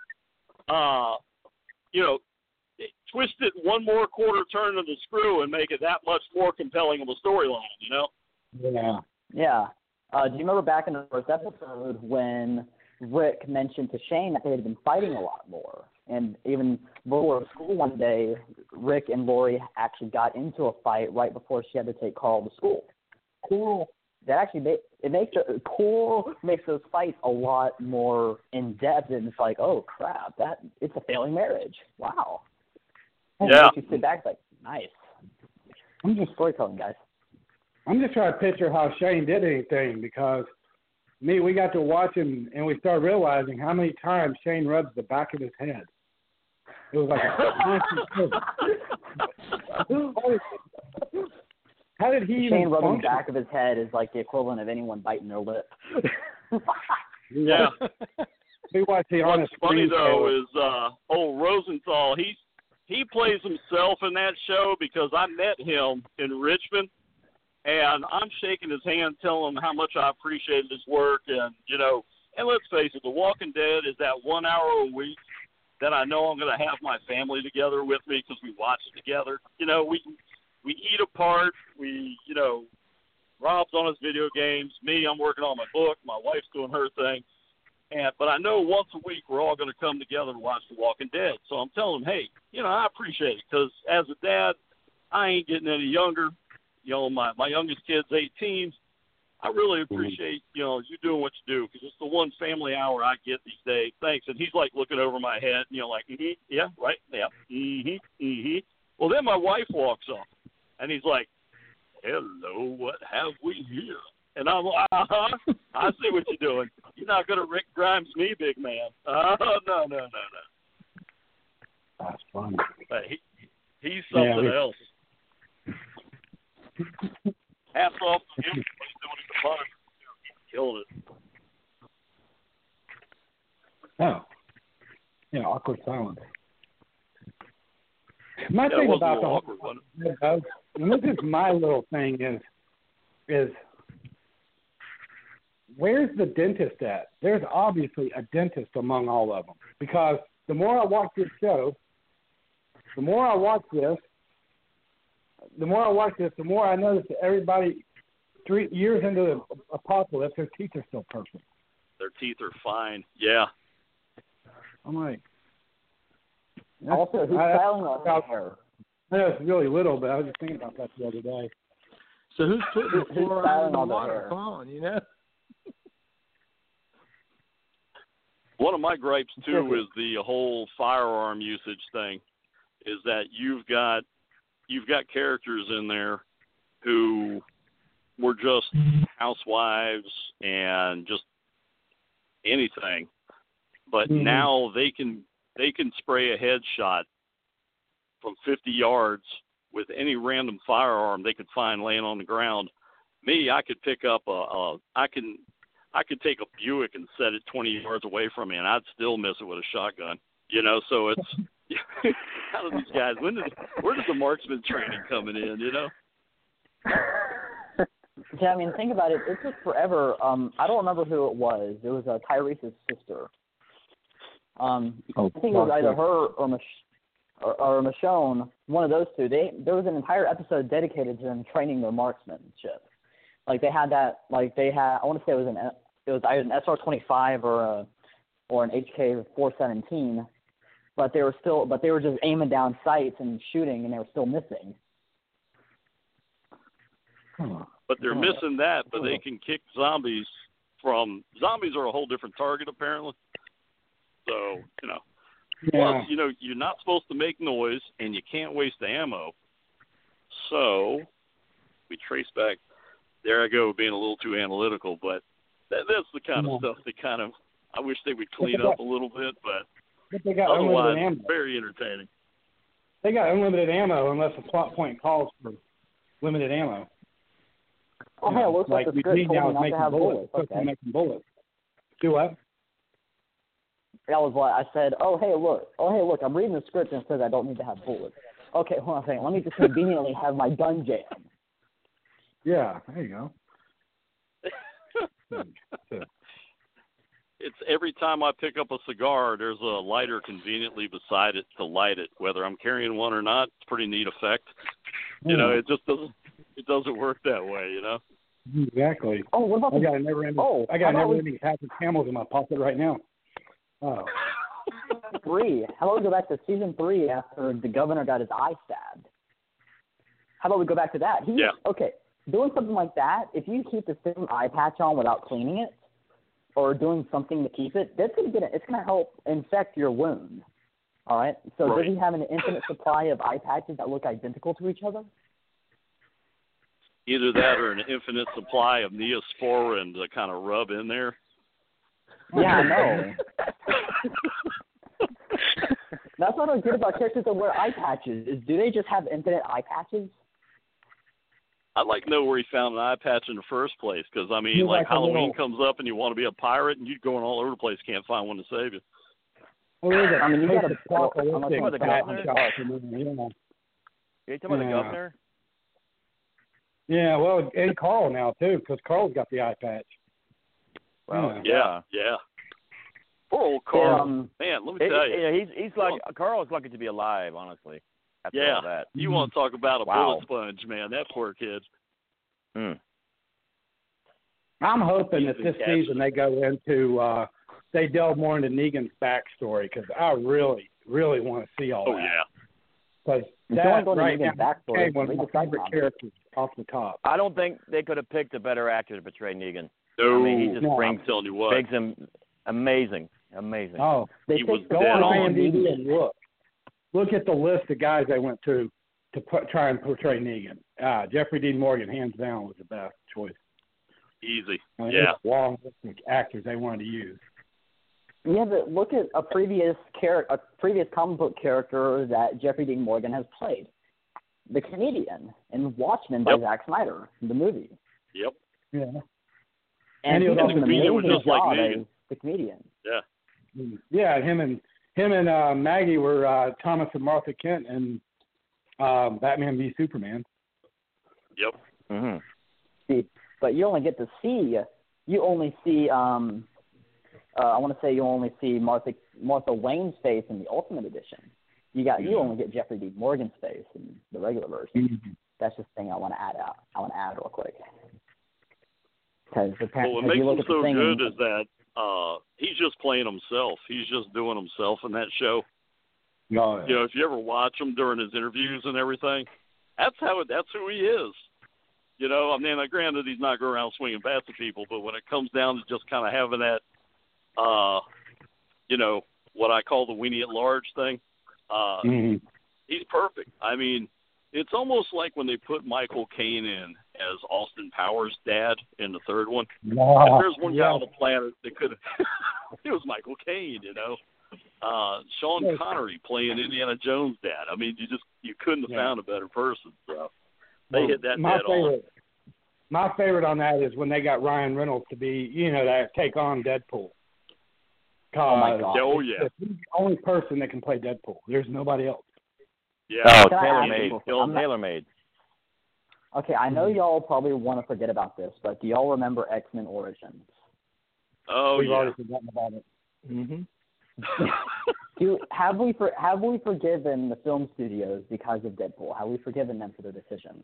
twist it one more quarter turn of the screw and make it that much more compelling of a storyline, Yeah. Yeah. Do you remember back in the first episode when Rick mentioned to Shane that they had been fighting a lot more? And even before school one day, Rick and Lori actually got into a fight right before she had to take Carl to school. Cool. That actually makes those fights a lot more in depth, and it's like, oh crap, it's a failing marriage. Wow. And yeah. It makes you sit back like, nice. I'm just storytelling, guys. I'm just trying to picture how Shane did anything, because we got to watch him and we started realizing how many times Shane rubs the back of his head. It was like a constant. How did he Shane even rubbing function? the back of his head is like the equivalent of anyone biting their lip. Yeah. We watched the What's funny, though, is old Rosenthal, he plays himself in that show, because I met him in Richmond, and I'm shaking his hand, telling him how much I appreciated his work. And, and let's face it, The Walking Dead is that 1 hour a week that I know I'm going to have my family together with me because we watch it together. We eat apart. Rob's on his video games. Me, I'm working on my book. My wife's doing her thing. But I know once a week we're all going to come together and watch The Walking Dead. So I'm telling him, hey, I appreciate it, because as a dad, I ain't getting any younger. My youngest kid's 18. I really appreciate, you doing what you do, because it's the one family hour I get these days. Thanks. And he's like looking over my head, like, yeah, right, yeah, Well, then my wife walks up, and he's like, hello, what have we here? And I'm like, I see what you're doing. You're not going to Rick Grimes me, big man. No. That's funny. But he's something else. Hats off to him. He's doing it fun. He killed it. Oh. Yeah, awkward silence. My thing about the awkward one. And this is my little thing is where's the dentist at? There's obviously a dentist among all of them, because the more I watch this show, the more I notice that everybody 3 years into the apocalypse, their teeth are still perfect. Their teeth are fine. Yeah. I'm like. Also, who's styling on hair? I know it's really little, but I was just thinking about that the other day. So who's putting the fluoride in the on the water? hair? Come on, One of my gripes too is the whole firearm usage thing. Is that you've got characters in there who were just housewives and just anything. But now they can spray a headshot from 50 yards with any random firearm they could find laying on the ground. Me, I could pick up I could take a Buick and set it 20 yards away from me, and I'd still miss it with a shotgun. You know, so it's how do these guys? Where does the marksman training coming in? You know. Yeah, I mean, think about it. It took forever. I don't remember who it was. It was Tyrese's sister. I think it was either her or Michonne, one of those two. There was an entire episode dedicated to them training their marksmanship. Like they had that. Like they had. I want to say it was either an SR-25 or an HK-417. But they were just aiming down sights and shooting, and they were still missing. But they're missing that, but they can kick zombies zombies are a whole different target apparently. So, you know. Yeah. Plus, you know, you're not supposed to make noise and you can't waste ammo. So we trace back. There I go, being a little too analytical, but that's the kind of stuff I wish they would clean up a little bit, but they got otherwise, unlimited ammo. very entertaining. They got unlimited ammo unless the plot point calls for limited ammo. Oh, hey, it looks like the script told me not to have bullets. Okay. Making bullets. Do what? That was what I said. Oh, hey, look, I'm reading the script and it says I don't need to have bullets. Okay, hold on a second. Let me just conveniently have my gun jam. Yeah, there you go. It's every time I pick up a cigar, there's a lighter conveniently beside it to light it. Whether I'm carrying one or not, it's a pretty neat effect. You know, it just doesn't work that way, you know. Exactly. Oh, what about I got a never-ending pack of Camels in my pocket right now. Oh. 3? How about we go back to season 3 after the governor got his eye stabbed? How about we go back to that? Okay, doing something like that, if you keep the same eye patch on without cleaning it, or doing something to keep it, it's going to help infect your wound. All right? So does he have an infinite supply of eye patches that look identical to each other? Either that or an infinite supply of Neosporin to kind of rub in there. Yeah, I know. That's what I get about characters that wear eye patches. Do they just have infinite eye patches? I'd like to know where he found an eye patch in the first place, because, I mean, like Halloween comes up and you want to be a pirate and you're going all over the place, can't find one to save you. I mean, you got to Are you talking about the governor? Yeah, well, and Carl now, too, because Carl's got the eye patch. Well, yeah. Poor old Carl. Man, let me tell you. Yeah, he's like, Carl's lucky to be alive, honestly. After all that. You want to talk about a bullet sponge, man, that poor kid. I'm hoping that this season they go into, they delve more into Negan's backstory, because I really, really want to see all that. Oh, yeah. Because that right now became one of my favorite characters off the top. I don't think they could have picked a better actor to portray Negan. No, I mean, he just brings him amazing. Oh, he was go on IMDb and look at the list of guys they went to try and portray Negan. Jeffrey Dean Morgan, hands down, was the best choice. Easy. I mean, long list of actors they wanted to use. Yeah, but look at a previous comic book character that Jeffrey Dean Morgan has played, the comedian in Watchmen by Zack Snyder, the movie. Yep. Yeah. And he was the comedian was just like Negan. The comedian. Yeah. Yeah, him and Maggie were Thomas and Martha Kent in Batman v Superman. Yep. Mm-hmm. See, but you only get to see. You only see. I want to say you only see Martha Wayne's face in the Ultimate Edition. You only get Jeffrey Dean Morgan's face in the regular version. Mm-hmm. That's just the thing I want to add real quick. Because what makes him so good is that he's just playing himself. He's just doing himself in that show. Oh, yeah. You know, if you ever watch him during his interviews and everything, that's who he is. You know, I mean, granted, he's not going around swinging bats at people, but when it comes down to just kind of having that, you know, what I call the weenie at large thing, he's perfect. I mean, it's almost like when they put Michael Caine in as Austin Powers' dad in the third one. Wow. If there's one guy on the planet that could have, it was Michael Caine, you know. Sean Connery playing Indiana Jones' dad. I mean, you couldn't have found a better person. So they hit that dead on. My favorite on that is when they got Ryan Reynolds to be, that take on Deadpool. Oh my God! Oh yeah. He's the only person that can play Deadpool. There's nobody else. Yeah. Oh, Can I tailor-made. ask you- Tailor-made. Okay, I know y'all probably want to forget about this, but do y'all remember X-Men Origins? Oh We've yeah. already forgotten about it. Mm-hmm. Have we forgiven the film studios because of Deadpool? Have we forgiven them for their decision?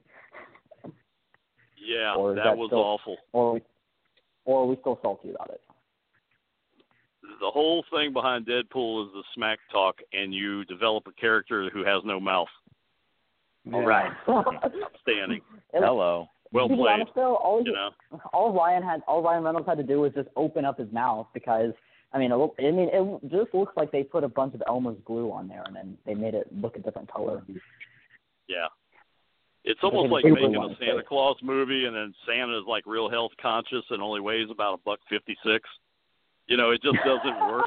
Yeah, Or is that that was still- awful. Or are we still salty about it? The whole thing behind Deadpool is the smack talk, and you develop a character who has no mouth. All right. Outstanding. Hello. Well To be played. honest, though, all Ryan Reynolds had to do was just open up his mouth because it just looks like they put a bunch of Elmer's glue on there and then they made it look a different color. Yeah. It's almost like making a Santa Claus movie, and then Santa is like real health conscious and only weighs about $1.56. It just doesn't work.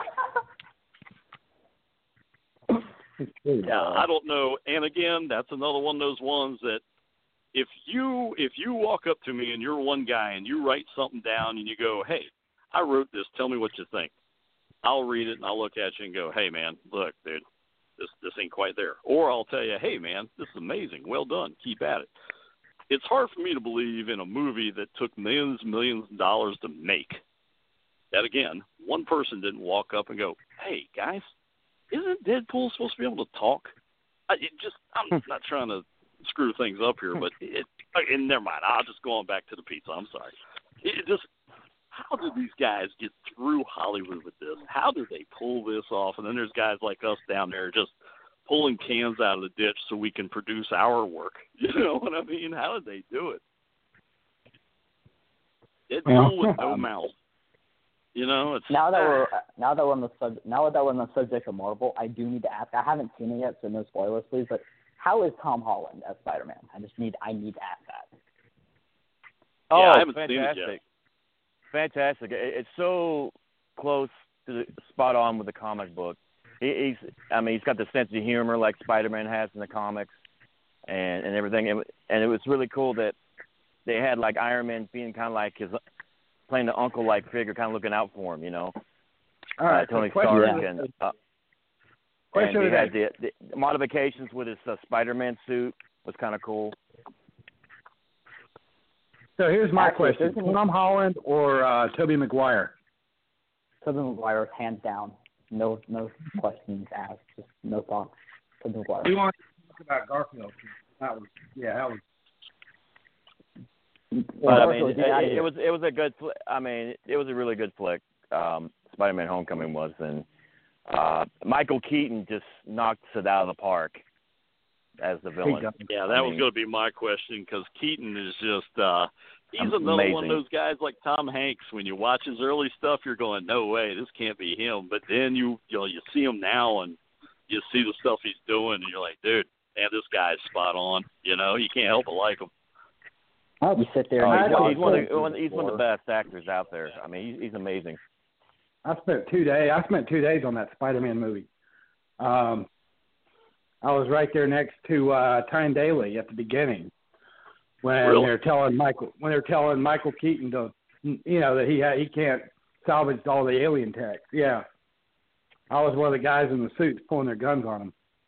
Yeah, I don't know. And again, that's another one of those ones that if you walk up to me and you're one guy and you write something down and you go, "Hey, I wrote this. Tell me what you think." I'll read it and I'll look at you and go, "Hey, man, look, dude, this ain't quite there." Or I'll tell you, "Hey, man, this is amazing. Well done. Keep at it." It's hard for me to believe in a movie that took millions of dollars to make that, again, one person didn't walk up and go, "Hey, guys, isn't Deadpool supposed to be able to talk?" I'm not trying to screw things up here, but and never mind. I'll just go on back to the pizza. I'm sorry. How did these guys get through Hollywood with this? How did they pull this off? And then there's guys like us down there just pulling cans out of the ditch so we can produce our work. You know what I mean? How did they do it? Deadpool with no mouth. It's now that we're on the subject of Marvel, I do need to ask. I haven't seen it yet, so no spoilers, please. But how is Tom Holland as Spider-Man? I need to ask that. Oh, yeah, I haven't fantastic. seen it yet. Fantastic. It's so close to spot on with the comic book. He's got the sense of humor like Spider-Man has in the comics and everything. And it was really cool that they had like Iron Man being kind of like playing the uncle-like figure, kind of looking out for him, All right, Tony question Stark today. and he had the modifications with his Spider-Man suit was kind of cool. So here's my Actually, question: Tom Holland or Tobey Maguire? Tobey Maguire, hands down, no questions asked, just no thought. Tobey Maguire. We want to talk about Garfield. That was. But it was a good. It was a really good flick. Spider-Man: Homecoming was, and Michael Keaton just knocks it out of the park as the villain. Yeah, that was going to be my question because Keaton is just he's another amazing. one of those guys like Tom Hanks. When you watch his early stuff, you're going, "No way, this can't be him." But then you see him now and you see the stuff he's doing, and you're like, "Dude, man, this guy's spot on." You can't help but like him. You sit there. He's one of the best actors out there. I mean, he's amazing. I spent 2 days on that Spider-Man movie. I was right there next to Tyne Daly at the beginning when they're telling Michael Keaton to, that he can't salvage all the alien tech. Yeah, I was one of the guys in the suits pulling their guns on him.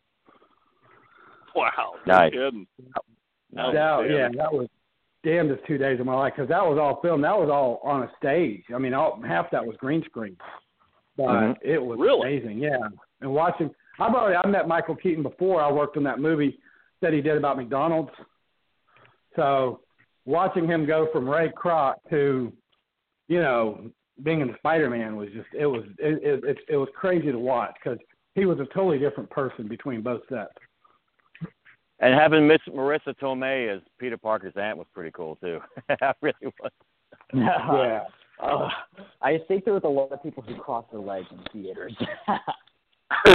Wow, nice. No kidding. That was damnedest 2 days of my life because that was all filmed. That was all on a stage. I mean, half that was green screen, but it was amazing. Yeah, and watching. I met Michael Keaton before I worked on that movie that he did about McDonald's. So watching him go from Ray Kroc to, being in Spider-Man was just it was crazy to watch because he was a totally different person between both sets. And having Miss Marissa Tomei as Peter Parker's aunt was pretty cool too. That really was. Yeah. I think there was a lot of people who crossed their legs in theaters.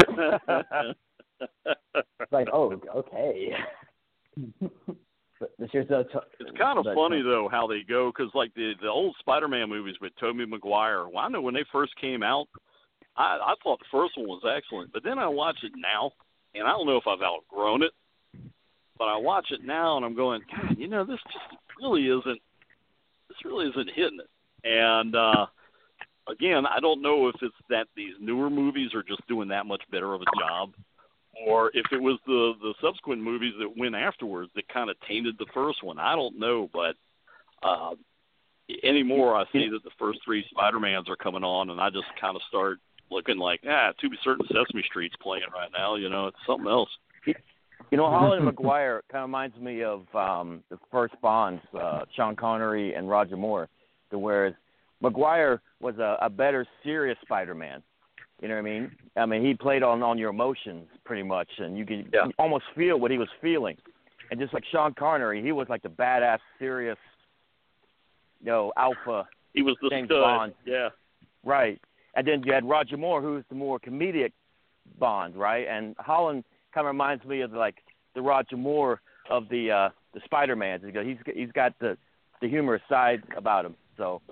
Like, oh, okay. But the Here's the It's kind of funny though how they go, because like the old Spider-Man movies with Tobey Maguire. Well, I know when they first came out, I thought the first one was excellent, but then I watch it now, and I don't know if I've outgrown it, but I watch it now and I'm going, God, this just really isn't hitting it. And again, I don't know if it's that these newer movies are just doing that much better of a job, or if it was the subsequent movies that went afterwards that kind of tainted the first one. I don't know, but anymore I see that the first three Spider-Mans are coming on, and I just kind of start looking like, To Be Certain Sesame Street's playing right now. It's something else. Holland and Maguire kind of reminds me of the first Bonds, Sean Connery and Roger Moore, whereas Maguire was a better serious Spider-Man. You know what I mean? I mean, he played on your emotions pretty much, and you could almost feel what he was feeling. And just like Sean Connery, he was like the badass, serious, alpha. He was the James stud. Bond. Yeah. Right. And then you had Roger Moore, who's the more comedic Bond, right? And Holland kind of reminds me of like the Roger Moore of the Spider-Man. He's got the humorous side about him. So.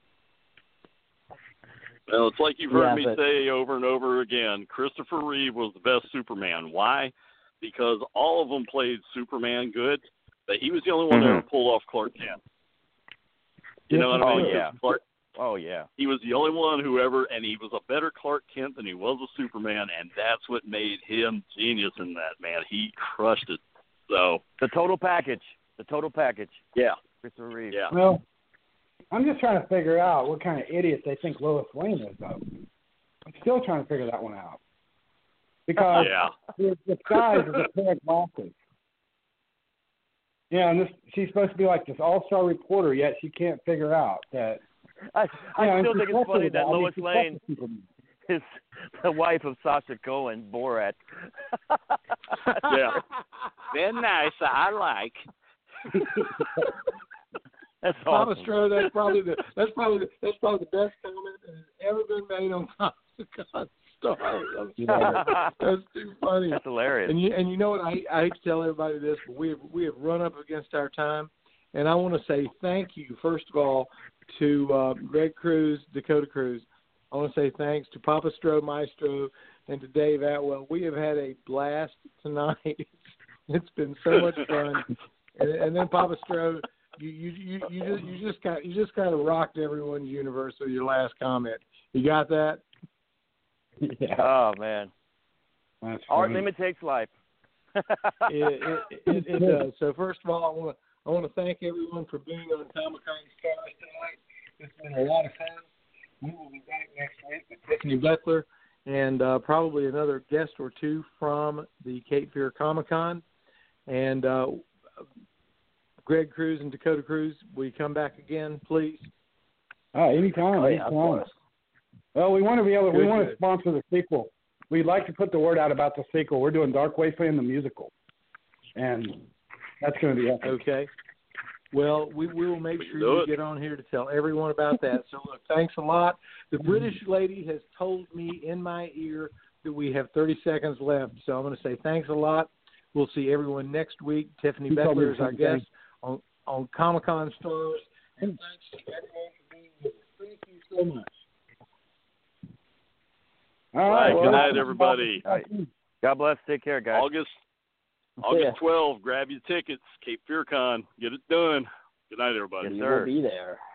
Well, it's like you've heard me say over and over again, Christopher Reeve was the best Superman. Why? Because all of them played Superman good, but he was the only one that ever pulled off Clark Kent. You know what I mean? Yeah. He was the only one who ever, and he was a better Clark Kent than he was a Superman, and that's what made him genius in that, man. He crushed it. So The total package. Yeah. Christopher Reeve. Yeah. Well, I'm just trying to figure out what kind of idiot they think Lois Lane is, though. I'm still trying to figure that one out. Because the disguise is a pair of glasses. Yeah, and she's supposed to be like this all-star reporter, yet she can't figure out that. I still think it's funny that Lois Lane is the wife of Sacha Cohen, Borat. Yeah. Very nice. I like. That's Papa awesome. Stro, that's probably the best comment that has ever been made on God's Star. That's too funny. That's hilarious. And you know what? I hate to tell everybody this, but we have run up against our time, and I want to say thank you first of all to Greg Cruz, Dakota Cruz. I want to say thanks to Papa Stro Maestro and to Dave Atwell. We have had a blast tonight. It's been so much fun. And then Papa Stro, you just kind of rocked everyone's universe with your last comment. You got that? Yeah. Oh man, art imitates life. It does. So first of all, I want to thank everyone for being on Comic-Con Stars tonight. It's been a lot of fun. We will be back next week with Tiffany Beckler and probably another guest or two from the Cape Fear Comic-Con. And Greg Cruz and Dakota Cruz, will you come back again, please? Anytime. Anytime. Well, we want to be able. We want to sponsor the sequel. We'd like to put the word out about the sequel. We're doing Dark Wasteland the musical, and that's going to be epic. Okay. Well, we will make sure you get on here to tell everyone about that. So, look, thanks a lot. The British lady has told me in my ear that we have 30 seconds left. So I'm going to say thanks a lot. We'll see everyone next week. Tiffany Beckler is our guest on Comic-Con Stars. And thanks to everyone for being with us. Thank you so much. All right. Good night, everybody. God bless. Take care, guys. August 12, grab your tickets. Cape Fear Con. Get it done. Good night, everybody. Yes, sir. We'll be there.